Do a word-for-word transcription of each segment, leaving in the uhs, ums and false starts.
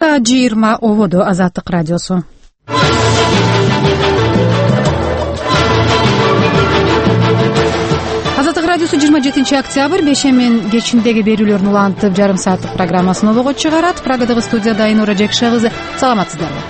жыйырма ободо Азаттык радиосу. Азаттык радиосу жыйырма жетинчи октябрь бешемен кечиндеги берүүлөрүн улантып жарым сааттык программасын обого чыгарат. Прагадагы студияда Айнура Жекша кызы. Саламатсыздарбы?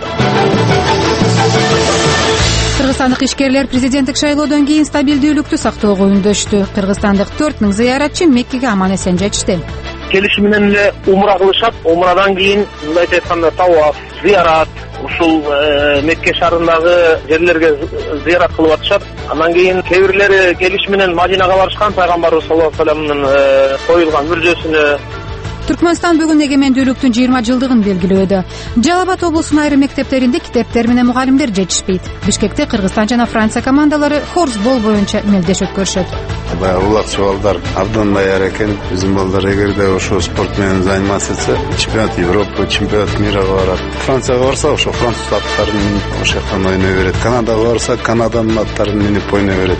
Кыргызстандык ишкерлер президенттик шайлоодон кийин стабилдүүлүктү сактоого үндөштү. Кыргызстандык төрт миң зыяратчы Меккеге аман эсен жетишти. Келишим менен эле умра кылышат. Умрадан кийин мындай айтканда таваф, зыярат, ушул Мекке шаарындагы жерлерге зыярат кылып атышат. Андан кийин кээ бирлери келишим менен Мадинага барышкан, пайгамбарыбыз саллаллаху алейхи ва салламдын коюлган мүрзөсүнө. Түркмөнстан бүгүн эгемендүүлүктүн жыйырма жылдыгын белгилөөдө. Жалал Абад облусунун айрым мектептеринде китептер менен мугалимдер жетишпейт. Бишкекте Кыргызстан жана Франция командалары хорсбол боюнча мелдеш өткөрүшөт. Баягы улакчы балдар абдан даяр экен. Биздин балдар эгерде ошо спорт менен заниматься этсе, чемпионат Европы, чемпионат мира барат. Францияга барса, ошо француз аттарын минип ошол жактан ойной берет. Канадага барса, Канаданын аттарын минип ойной берет.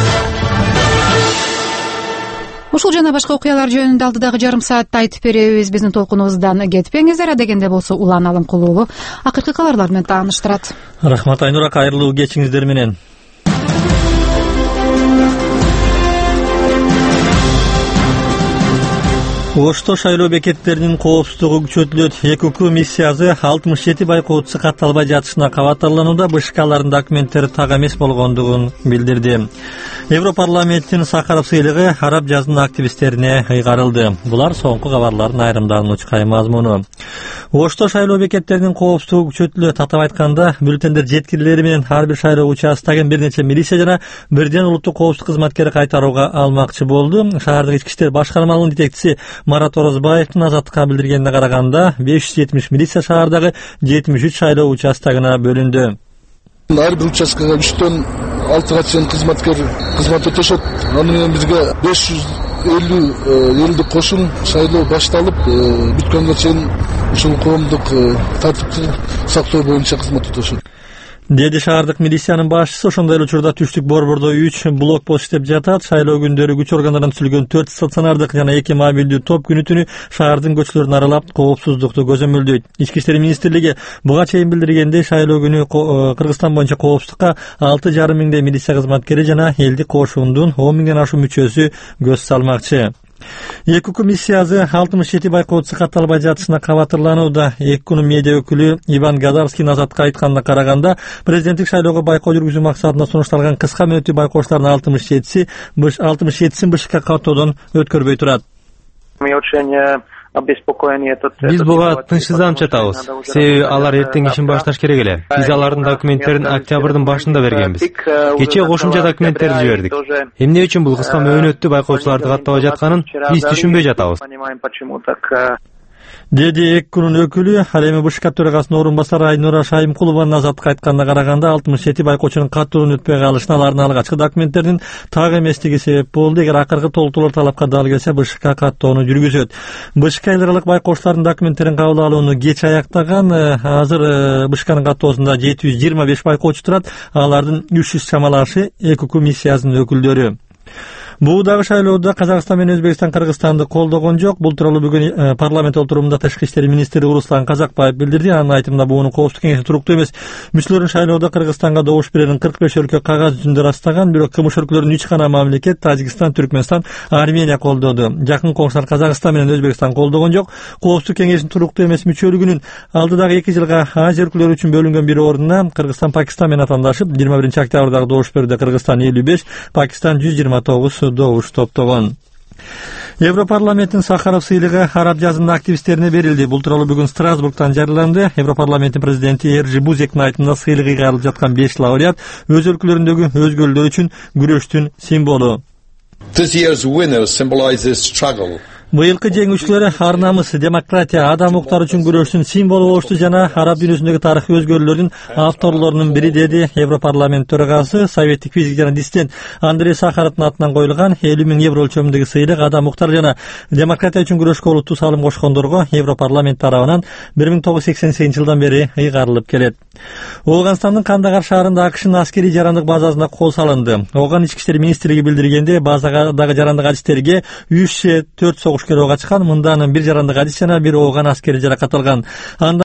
Ушул жана башка окуялар жөнүндө алдыдагы жарым саатта айтып беребиз. Биздин толкунубуздан кетпеңиздер. Адегенде болсо Улан Алымкулуу акыркы кабарлар менен тааныштырат. Рахмат Айнура, кайрылуу кечиңиздер менен. Ошто шайлоо бекеттеринин коопсуздугу күчөтүлөт. ЭКУ миссиясы алтымыш жети байкоочусу катталбай жатышына кабаттарланууда БШКлардын документтери так эмес болгондугун билдирди. Европарламенттин Сахаров сыйлыгы араб жазынын активисттерине ыйгарылды. Булар соңку кабарлардын айрымдарынын учкай мазмуну. Ошто шайлоо бекеттеринин коопсуздугу күчөтүлөт. Атап айтканда, бюллетендер жеткирилери менен ар бир шайлоо участогун бир нече милиция жана бирден улуттук коопсуздук кызматкери кайтарууга алмакчы болду. Шаардык ички иштер башкармалыгынын жетекчиси Марат Орозбаевдин Азаттыкка билдиргенине караганда, беш жүз жетимиш милиция шаардагы жетимиш үч шайлоо участогуна бөлүндү. Ар бир участкага үчтөн алтыга чейин кызматкер кызмат өтөшөт. Аны менен бизге беш жүз элүү элдик кошун шайлоо башталып, бүткөнгө чейин ушул коомдук тартипти сактоо боюнча кызмат өтөшөт. Деди шаардык милициянын башчысы. Ошондой эле учурда Түштүк Борбордо үч блокпост иштеп жатат. Шайлоо күндөрү күч органдарынан түзүлгөн төрт стационардык жана эки мобилдүү топ күнү түнү шаардын көчөлөрүн аралап коопсуздукту көзөмөлдөйт. Ички иштер министрлиги буга чейин билдиргендей, шайлоо күнү Кыргызстан боюнча коопсуздукка алты жарым миңдей милиция кызматкери жана элдик кошундун он миңден ашуун мүчөсү көз салмакчы. ЭКУ миссиясы алтымыш жети байкоочусу катталбай жатышына кабатырланууда. ЭКУнун медиа өкүлү Иван Гадарский Азаттыкка айтканына караганда, президенттик шайлоого байкоо жүргүзүү максатында сунушталган кыска мөөнөттүү байкоочулардын алтымыш жетиси алтымыш жетисин БШК каттоодон өткөрбөй турат. Биз буга тынчсызданып жатабыз. Себеби алар эртең ишин башташ керек эле. Биз алардын документтерин октябрдын башында бергенбиз. Кечээ кошумча документтерди жибердик. Эмне үчүн бул кыска мөөнөттүү байкоочуларды каттабай жатканын биз түшүнбөй жатабыз. Деди ЭКУнун өкүлү. Ал эми БШК төрагасынын орун басары Айнура Шайымкулованын Азаттыкка айтканына караганда, алтымыш жети байкоочунун каттоодон өтпөй калышына алардын алгачкы документтеринин так эместиги себеп болду. Эгер акыркы толтуруулар талапка дал келсе, БШК каттоону жүргүзөт. БШК эл аралык байкоочулардын документтерин кабыл алууну кеч аяктаган. Азыр БШКнын каттоосунда жети жүз жыйырма беш байкоочу турат. Алардын үч жүз чамалашы ЭКУ миссиясынын өкүлдөрү. Бул дагы шайлоодо Казакстан менен Өзбекстан Кыргызстанды колдогон жок. Бул тууралуу бүгүн парламент отурумунда Тышкы иштер министри Руслан Казакбаев билдирди. Анын айтымында буунун коопсуздук кеңеши туруктуу эмес. Мүчөлөрүн шайлоодо Кыргызстанга добуш берерин кырк беш өлкө кагаз жүзүндө ырастаган, бирок кымыш өлкөлөрдүн үч гана мамлекет Тажикстан, Түркмөнстан, Армения колдоду. Жакын коңшулар Казакстан менен Өзбекстан колдогон жок. Коопсуздук кеңешинин туруктуу эмес мүчөлүгүнүн алдыдагы эки жылга Азия өлкөлөрү үчүн бөлүнгөн бир ордуна Кыргызстан Пакистан менен атаандашып, жыйырма биринчи октябрдагы добуш берүүдө Кыргызстан элүү беш, Пакистан жүз жыйырма тогуз добуш топтогон. Европарламенттин Сахаров сыйлыгы араб жазынын активисттерине берилди. Бул тууралуу бүгүн Страсбургтан жарыяланды. Европарламенттин президенти Эржи Бузектин айтымында, сыйлык ыйгарылып жаткан беш лауреат өз өлкөлөрүндөгү өзгөлдөр үчүн күрөштүн символу. Быйылкы жеңүүчүлөр ар намыс, демократия, адам укуктары үчүн күрөштүн символу болушту жана араб дүйнөсүндөгү тарыхый өзгөрүүлөрдүн авторлорунун бири, деди Европарламент төрагасы, советтик физик жана диссидент Андрей Сахаровдун атынан коюлган элүү миң евро өлчөмүндөгү сыйлык адам укуктары жана демократия үчүн күрөшкө олуттуу салым кошкондорго Европарламент тарабынан бир миң тогуз жүз сексен сегизинчи жылдан бери ыйгарылып келет. Ооганстандын Кандагар шаарында АКШнын аскерий жарандык базасына кол салынды. Ооган ички иштер министрлиги билдиргенде, базадагы жарандык адистерге үч же төрт согуш ок ачкан. Мындан бир жарандык адис жана бир ооган аскери жаракат алган.